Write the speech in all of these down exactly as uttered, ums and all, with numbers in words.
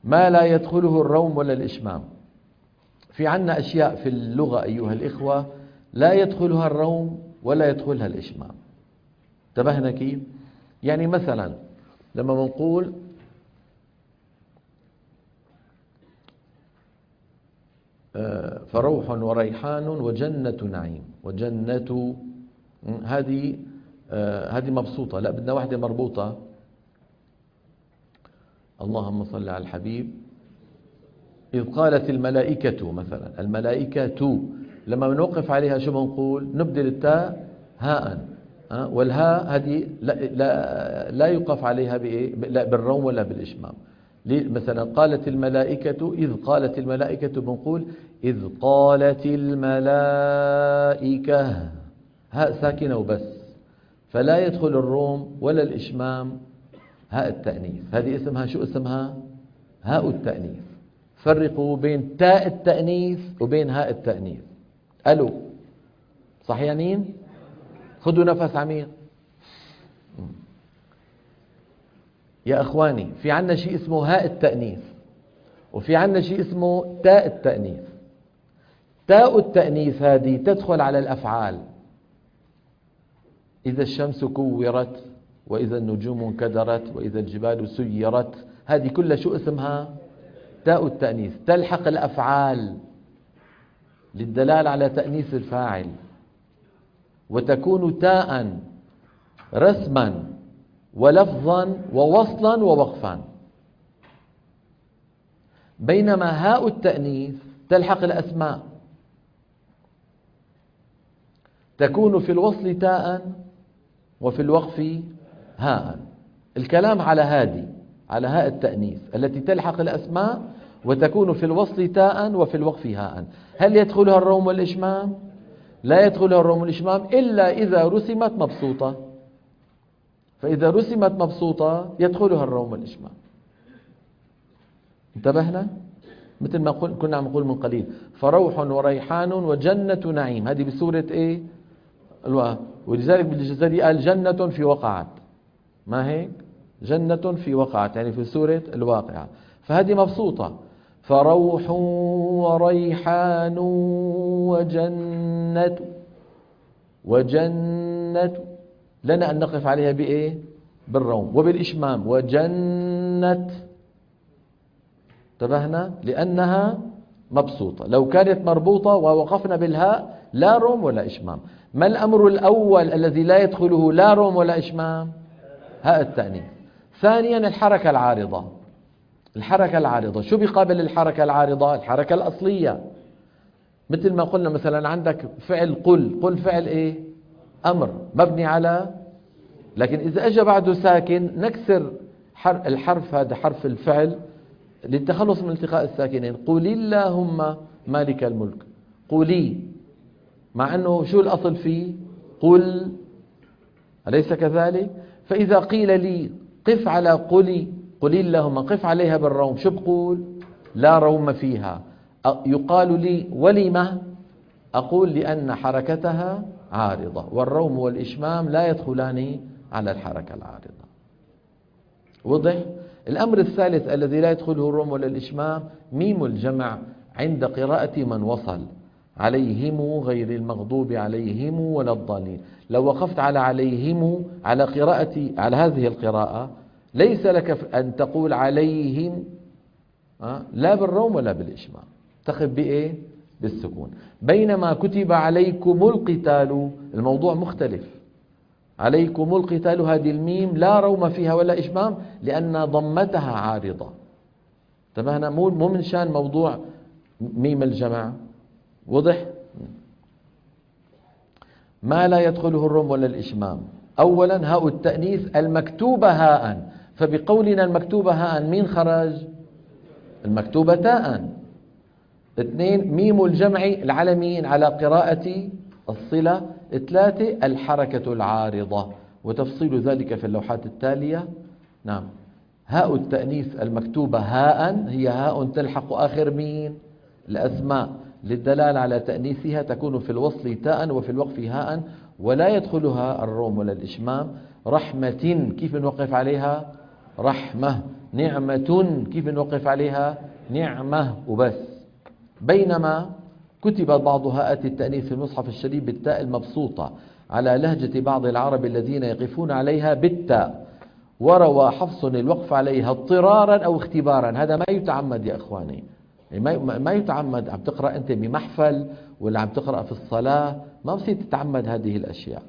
ما لا يدخله الروم ولا الإشمام. في عنا أشياء في اللغة أيها الإخوة لا يدخلها الروم ولا يدخلها الإشمام. انتبهنا كيف؟ يعني مثلا لما بنقول فروح وريحان وجنة نعيم، وجنة هذه هذه مبسوطة، لا بدنا واحدة مربوطة. اللهم صل على الحبيب. إذ قالت الملائكة مثلا، الملائكة لما بنوقف عليها شو بنقول؟ نبدل التاء هاء، والهاء هذه لا, لا, لا يوقف عليها بإيه؟ لا بالروم ولا بالإشمام. مثلا قالت الملائكة، إذ قالت الملائكة بنقول إذ قالت الملائكة، هاء ساكنة وبس، فلا يدخل الروم ولا الإشمام هاء التأنيث. هذه اسمها شو اسمها؟ هاء التأنيث. فرقوا بين تاء التأنيث وبين هاء التأنيث. ألو صحيانين؟ خذوا نفس عميق يا أخواني. في عنا شيء اسمه هاء التأنيث وفي عنا شيء اسمه تاء التأنيث. تاء التأنيث هذه تدخل على الأفعال. إذا الشمس كورت، وإذا النجوم انكدرت، وإذا الجبال سيرت، هذه كلها شو اسمها؟ تاء التأنيث. تلحق الأفعال للدلالة على تأنيث الفاعل، وتكون تاء رسما ولفظا ووصلا ووقفا. بينما هاء التأنيث تلحق الأسماء، تكون في الوصل تاء وفي الوقف هاء. الكلام على هذه، على هاء التأنيث التي تلحق الأسماء وتكون في الوصل تاء وفي الوقف هاء. هل يدخلها الروم والإشمام؟ لا يدخلها الروم والإشمام إلا إذا رسمت مبسوطة. فإذا رسمت مبسوطة يدخلها الروم والإشمام. انتبهنا؟ مثل ما كنا عم نقول من قليل، فروح وريحان وجنة نعيم، هذه بسورة ايه؟ ولذلك بالجزري قال جنة في وقعت، ما هيك؟ جنة في وقعت يعني في سورة الواقعة. فهذه مبسوطة. فروح وريحان وجنة، وجنة لنا أن نقف عليها بإيه؟ بالروم وبالإشمام. وجنة، انتبهنا؟ لأنها مبسوطة. لو كانت مربوطة ووقفنا بالهاء لا روم ولا إشمام. ما الأمر الأول الذي لا يدخله لا روم ولا إشمام؟ هاء التأنيث. ثانيا الحركة العارضة. الحركة العارضة شو بيقابل الحركة العارضة؟ الحركة الأصلية. مثل ما قلنا مثلا عندك فعل قل، قل فعل ايه؟ أمر مبني على، لكن إذا أجى بعده ساكن نكسر الحرف، هذا حرف الفعل للتخلص من التقاء الساكنين. قل اللهم مالك الملك، قولي، مع أنه شو الأصل فيه؟ قل، أليس كذلك؟ فإذا قيل لي قف على قلي، قل اللهم، قف عليها بالروم، شو بقول؟ لا روم فيها. يقال لي ولما؟ أقول لأن حركتها عارضة، والروم والإشمام لا يدخلان على الحركة العارضة. وضح؟ الأمر الثالث الذي لا يدخله الروم ولا الإشمام ميم الجمع عند قراءة من وصل، عليهم غير المغضوب عليهم ولا الضالين. لو وقفت على عليهم على قراءة، على هذه القراءة، ليس لك أن تقول عليهم لا بالروم ولا بالإشمام، تقف بإيه؟ بالسكون. بينما كتب عليكم القتال الموضوع مختلف. عليكم القتال هذه الميم لا روم فيها ولا إشمام لأن ضمتها عارضة. انتبهنا؟ مو مو من شان موضوع ميم الجمع. وضح؟ ما لا يدخله الروم ولا الإشمام. أولا هاء التأنيث المكتوبة هاء، فبقولنا المكتوبة هاء مين خرج؟ المكتوبة تاء. اثنين ميم الجمع العلمين على قراءة الصلة. ثلاثة الحركة العارضة، وتفصيل ذلك في اللوحات التالية. نعم، هاء التأنيث المكتوبة هاء هي هاء تلحق آخر مين؟ الأسماء، للدلالة على تأنيثها تكون في الوصل تاء وفي الوقف هاء، ولا يدخلها الروم ولا الإشمام. رحمة كيف نوقف عليها؟ رحمة، نعمة، كيف نوقف عليها؟ نعمة وبس. بينما كتب بعض هاءات التأنيث في المصحف الشريف بالتاء المبسوطة على لهجة بعض العرب الذين يقفون عليها بالتاء، وروى حفص الوقف عليها اضطرارا أو اختبارا. هذا ما يتعمد يا إخواني، ما يتعمد. عم تقرأ أنت بمحفل ولا عم تقرأ في الصلاة، ما بصير تتعمد هذه الأشياء.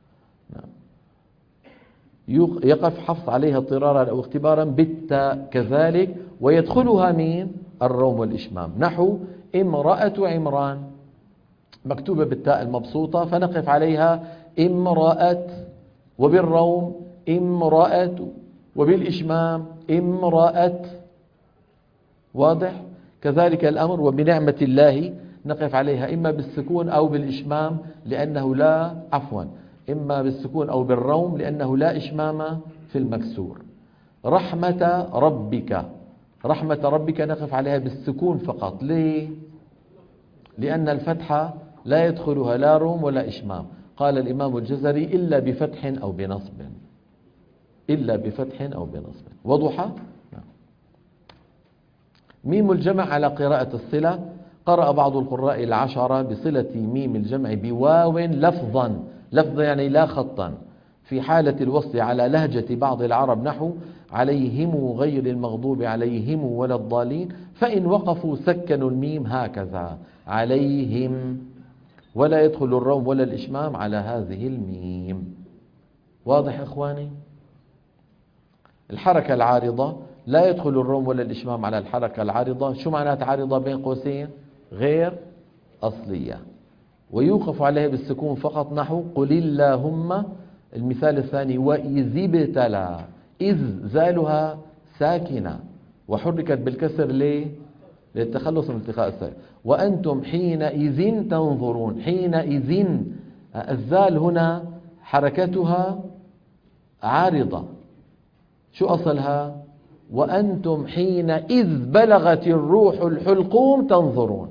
يقف حفص عليها اضطرارا أو اختبارا بالتاء كذلك، ويدخلها مين؟ الروم والإشمام. نحو امرأة عمران، مكتوبة بالتاء المبسوطة فنقف عليها امرأة، وبالروم امرأة، وبالإشمام امرأة. واضح؟ كذلك الأمر. وبنعمة الله نقف عليها إما بالسكون أو بالإشمام لأنه لا عفوا إما بالسكون أو بالروم لأنه لا إشمام في المكسور. رحمة ربك، رحمة ربك نقف عليها بالسكون فقط. ليه؟ لأن الفتحة لا يدخلها لا روم ولا إشمام. قال الإمام الجزري إلا بفتح أو بنصب، إلا بفتح أو بنصب. وضح؟ ميم الجمع على قراءة الصلة. قرأ بعض القراء العشرة بصلة ميم الجمع بواو لفظا، لفظا يعني لا خطا، في حالة الوصل على لهجة بعض العرب نحو عليهم غير المغضوب عليهم ولا الضالين، فإن وقفوا سكنوا الميم هكذا عليهم، ولا يدخل الروم ولا الإشمام على هذه الميم. واضح إخواني؟ الحركة العارضة لا يدخل الروم ولا الإشمام على الحركة العارضة. شو معنات عارضة بين قوسين؟ غير أصلية، ويوقف عليها بالسكون فقط نحو قل اللهم. المثال الثاني وإذ ابتلى، إذ زالها ساكنة وحركت بالكسر ليه؟ للتخلص من التقاء الساكن. وأنتم حينئذ تنظرون، حينئذ الزال هنا حركتها عارضة. شو أصلها؟ وأنتم حينئذ بلغت الروح الحلقوم تنظرون،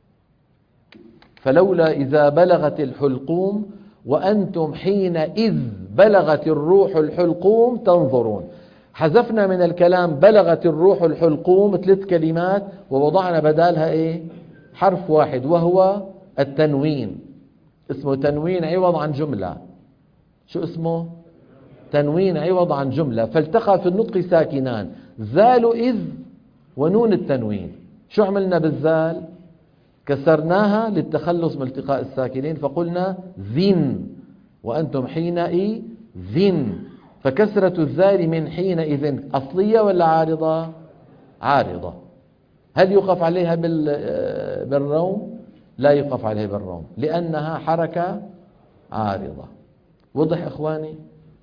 فلولا إذا بلغت الحلقوم وأنتم حينئذ بلغت الروح الحلقوم تنظرون. حذفنا من الكلام بلغت الروح الحلقوم ثلاث كلمات ووضعنا بدالها إيه؟ حرف واحد وهو التنوين. اسمه تنوين عوض عن جملة. شو اسمه؟ تنوين عوض عن جملة. فالتقى في النطق ساكنان، زال إذ ونون التنوين. شو عملنا بالزال؟ كسرناها للتخلص من التقاء الساكنين فقلنا ذن، وأنتم حينئذ ذن. فكسرة الزال من حينئذ أصلية ولا عارضة؟ عارضة. هل يوقف عليها بالروم؟ لا يوقف عليها بالروم لأنها حركة عارضة. وضح إخواني؟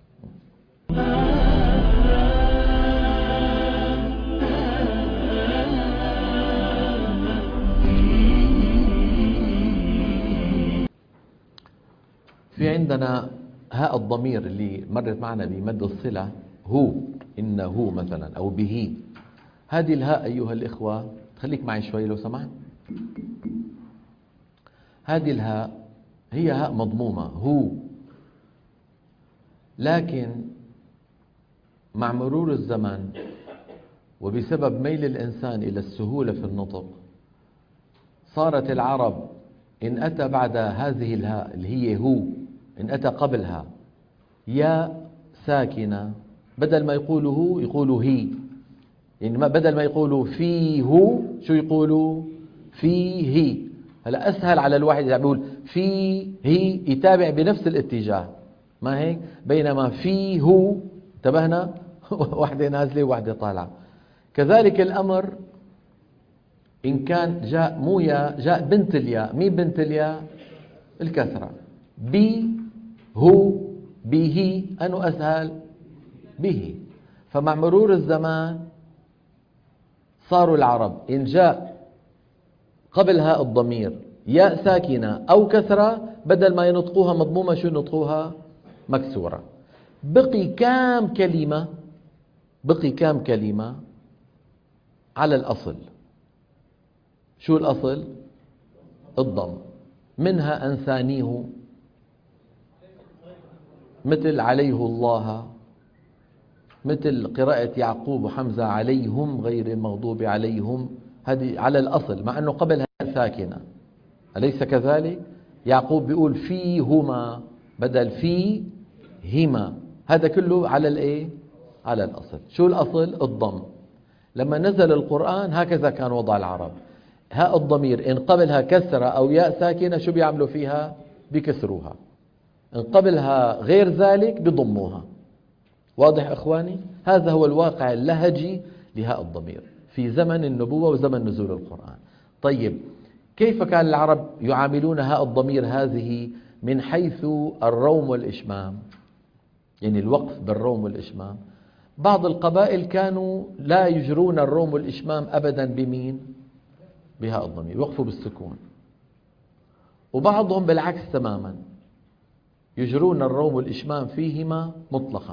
في عندنا هاء الضمير اللي مرت معنا بمد الصلة، هو، إنه مثلا أو به. هذه الهاء أيها الإخوة، خليك معي شوي لو سمحت. هذه الهاء هي هاء مضمومة هو، لكن مع مرور الزمن وبسبب ميل الإنسان إلى السهولة في النطق صارت العرب إن أتى بعد هذه الهاء اللي هي هو، إن أتى قبلها ياء ساكنة بدل ما يقولوا هو يقولوا هي. يعني بدل ما يقولوا فيه شو يقولوا؟ فيه. هلا أسهل على الواحد إذا بيقول فيه يتابع بنفس الاتجاه، ما هيك؟ بينما فيه انتبهنا واحدة نازلة وواحدة طالعة. كذلك الأمر إن كان جاء مو ياء، جاء بنت الياء. مين بنت الياء؟ الكسرة. بي هو به، أنو أسهل؟ به. فمع مرور الزمان صاروا العرب إن جاء قبل هاء الضمير ياء ساكنة أو كسرة بدل ما ينطقوها مضمومة شو ينطقوها؟ مكسورة. بقي كام كلمة؟ بقي كام كلمة على الأصل؟ شو الأصل؟ الضم. منها أنثانيه مثل عليه الله، مثل قراءة يعقوب وحمزة عليهم غير المغضوب عليهم، هذه على الأصل مع أنه قبلها ساكنة، أليس كذلك؟ يعقوب بيقول فيهما بدل فيهما، هذا كله على الإيه؟ على الأصل. شو الأصل؟ الضم. لما نزل القرآن هكذا كان وضع العرب، هاء الضمير إن قبلها كسرة أو ياء ساكنة شو بيعملوا فيها؟ بكسروها. إن قبلها غير ذلك بضموها. واضح أخواني؟ هذا هو الواقع اللهجي لهاء الضمير في زمن النبوة وزمن نزول القرآن. طيب كيف كان العرب يعاملون هاء الضمير هذه من حيث الروم والإشمام؟ يعني الوقف بالروم والإشمام. بعض القبائل كانوا لا يجرون الروم والإشمام أبدا بمين؟ بهاء الضمير، يوقفوا بالسكون. وبعضهم بالعكس تماما، يجرون الروم والإشمام فيهما مطلقا.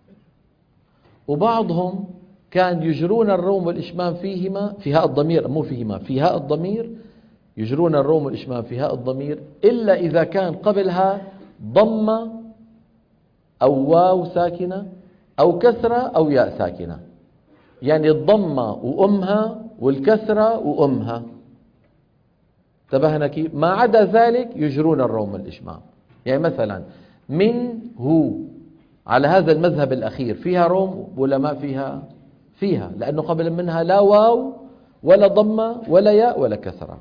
وبعضهم كان يجرون الروم والإشمام فيهما في هاء الضمير، مو فيهما، في هاء الضمير، يجرون الروم والإشمام في هاء الضمير إلا إذا كان قبلها ضمة أو واو ساكنة أو كسرة أو ياء ساكنة، يعني الضمة وأمها والكسرة وأمها. انتبهنا كيف؟ ما عدا ذلك يجرون الروم والإشمام. يعني مثلا من هو على هذا المذهب الأخير فيها روم ولا ما فيها؟ فيها، لأنه قبل منها لا واو ولا ضمة ولا ياء ولا كسرة.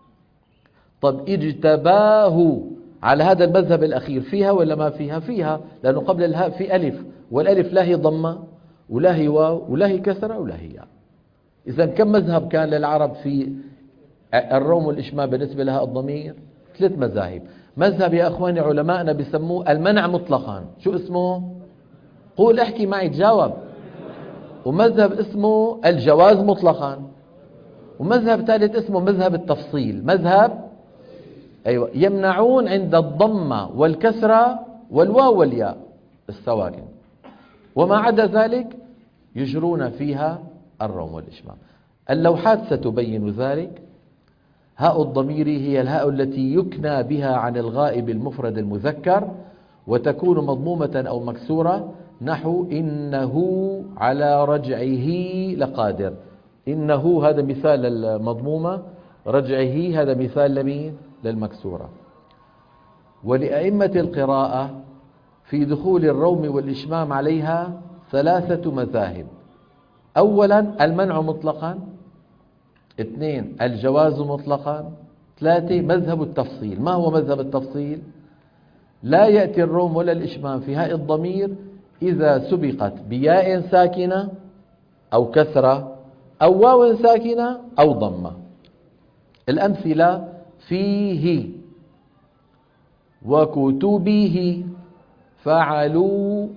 طب اجتباه على هذا المذهب الأخير فيها ولا ما فيها؟ فيها، لأنه قبل الهاء في ألف، والألف لا هي ضمة ولا هي واو ولا هي كسرة ولا هي ياء. إذا كم مذهب كان للعرب في الروم والإشمام بالنسبة لها الضمير؟ ثلاث مذاهب. مذهب يا أخواني علماءنا بيسموه المنع مطلقا، شو اسمه؟ قول احكي معي تجاوب. ومذهب اسمه الجواز مطلقا. ومذهب ثالث اسمه مذهب التفصيل، مذهب أيوة يمنعون عند الضمة والكسرة والواو والياء السواكن، وما عدا ذلك يجرون فيها الروم والإشمام. اللوحات ستبين ذلك. هاء الضمير هي الهاء التي يكنى بها عن الغائب المفرد المذكر، وتكون مضمومة أو مكسورة، نحو إنه على رجعه لقادر. إنه هذا مثال المضمومة، رجعه هذا مثال لمين؟ للمكسورة. ولأئمة القراءة في دخول الروم والإشمام عليها ثلاثة مذاهب. أولا المنع مطلقا، اثنين الجواز مطلقا، ثلاثة مذهب التفصيل. ما هو مذهب التفصيل؟ لا يأتي الروم ولا الإشمام في هاء الضمير إذا سبقت بياء ساكنة أو كسرة أو واو ساكنة أو ضمة. الأمثلة فيه وكتبه فعلوه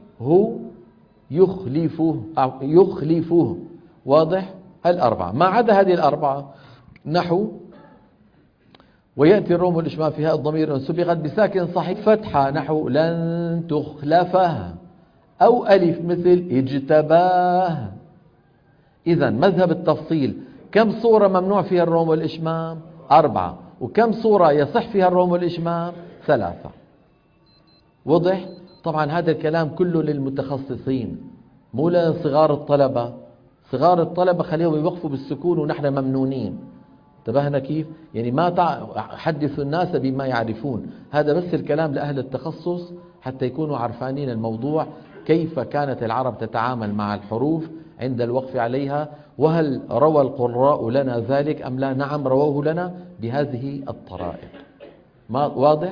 يخلفه يخلفه. واضح؟ الأربعة. ما عدا هذه الأربعة، نحو ويأتي الروم والإشمام في هاء الضمير إن سبقت بساكن صحيح فتحة، نحو لن تخلفه، أو ألف مثل اجتباه. إذا مذهب التفصيل كم صورة ممنوع فيها الروم والإشمام؟ أربعة. وكم صورة يصح فيها الروم والإشمام؟ ثلاثة. وضح؟ طبعا هذا الكلام كله للمتخصصين مو لصغار الطلبة. صغار الطلبة خليهم يوقفوا بالسكون ونحن ممنونين. انتبهنا كيف؟ يعني ما حدثوا الناس بما يعرفون. هذا بس الكلام لأهل التخصص حتى يكونوا عرفانين الموضوع، كيف كانت العرب تتعامل مع الحروف عند الوقف عليها، وهل روى القراء لنا ذلك أم لا؟ نعم رووه لنا بهذه الطرائق. ما واضح؟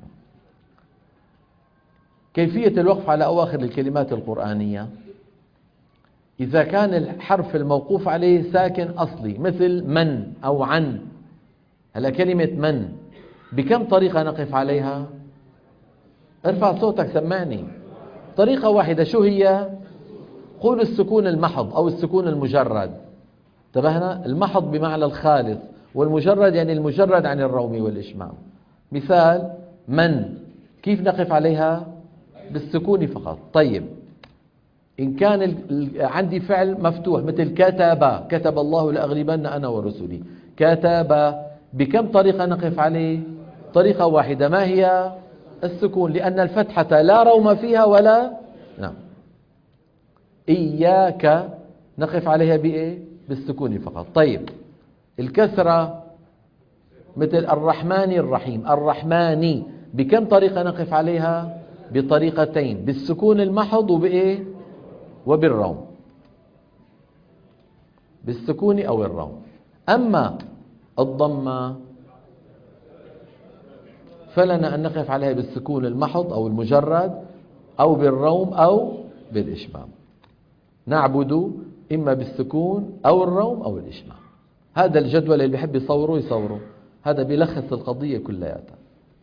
كيفية الوقف على أواخر الكلمات القرآنية: إذا كان الحرف الموقوف عليه ساكن أصلي مثل من أو عن. هلا كلمة من بكم طريقة نقف عليها؟ ارفع صوتك سمعني. طريقة واحدة، شو هي؟ قول السكون المحض أو السكون المجرد. انتبهنا؟ المحض بمعنى الخالص، والمجرد يعني المجرد عن الروم والإشمام. مثال من، كيف نقف عليها؟ بالسكون فقط. طيب إن كان عندي فعل مفتوح مثل كتب، كتب الله لأغلبن أنا ورسلي، كتب بكم طريقة نقف عليه؟ طريقة واحدة. ما هي؟ السكون، لأن الفتحة لا روم فيها ولا نعم. إياك نقف عليها بإيه؟ بالسكون فقط. طيب الكسرة مثل الرحمن الرحيم، الرحمن بكم طريقة نقف عليها؟ بطريقتين، بالسكون المحض وبإيه؟ وبالروم، بالسكون أو الروم. أما الضمة فلنا أن نقف عليها بالسكون المحض أو المجرد أو بالروم أو بالإشمام. نعبد إما بالسكون أو الروم أو الإشمام. هذا الجدول اللي بيحب يصوره يصوره، هذا بيلخص القضية كلياتها.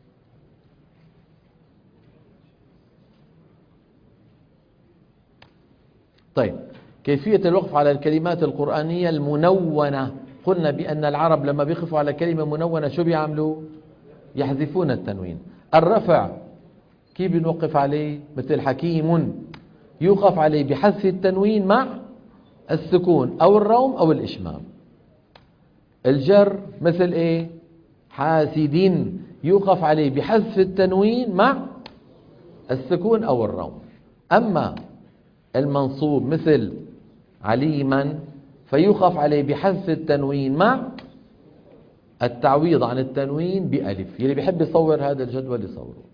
طيب كيفية الوقف على الكلمات القرآنية المنونة؟ قلنا بأن العرب لما بيقفوا على كلمة منونة شو بيعملوا؟ يحذفون التنوين. الرفع كيف بنوقف عليه؟ مثل حكيم يوقف عليه بحذف التنوين مع السكون أو الروم أو الإشمام. الجر مثل إيه؟ حاسد يوقف عليه بحذف التنوين مع السكون أو الروم. أما المنصوب مثل عليما فيوقف عليه بحذف التنوين مع التعويض عن التنوين بألف. يلي بيحب يصور هذا الجدول يصوره.